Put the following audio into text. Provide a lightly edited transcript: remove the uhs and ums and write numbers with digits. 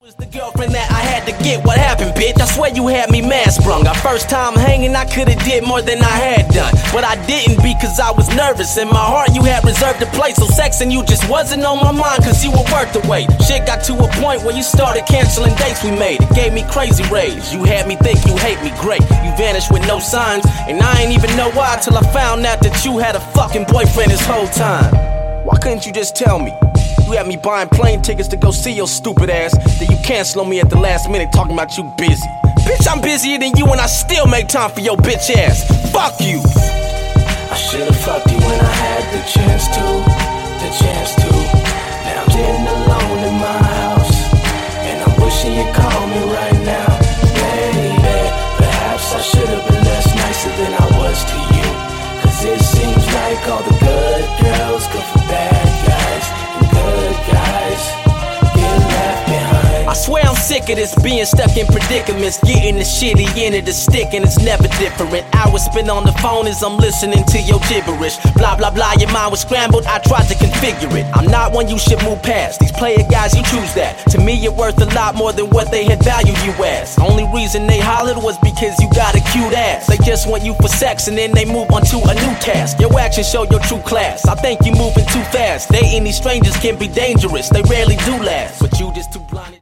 was the girlfriend that I had to get. What happened, bitch? I swear you had me mad sprung. Our first time hanging, I could've did more than I had done, but I didn't because I was nervous. In my heart, you had reserved a place, so sexing you just wasn't on my mind, cause you were worth the wait. Shit got to a point where you started canceling dates we made. It gave me crazy rage. You had me think you hate me, great. You vanished with no signs, and I ain't even know why till I found out that you had a fucking boyfriend this whole time. Why couldn't you just tell me? You had me buying plane tickets to go see your stupid ass, then you cancel on me at the last minute talking about you busy. Bitch, I'm busier than you and I still make time for your bitch ass. Fuck you. I should've fucked you when I had the chance to. Now I'm sitting alone in my house, and I'm wishing you'd call me right now. Baby, perhaps I should've been less nicer than I was to you, cause it seems like all the good girls go for bad guys, and good guys get left behind. I swear I'm sick of this, being stuck in predicaments, getting the shitty end of the stick, and it's never different. Hours spent on the phone as I'm listening to your gibberish. Blah blah blah, your mind was scrambled, I tried to configure it. I'm not one you should move past. These player guys, you choose that. To me you're worth a lot more than what they had valued you as. Only reason they hollered was because you got a cute ass. They just want you for sex and then they move on to a new task. Your actions show your true class. I think you moving too fast. Dating these strangers can be dangerous, they rarely do last, but you just too blinded.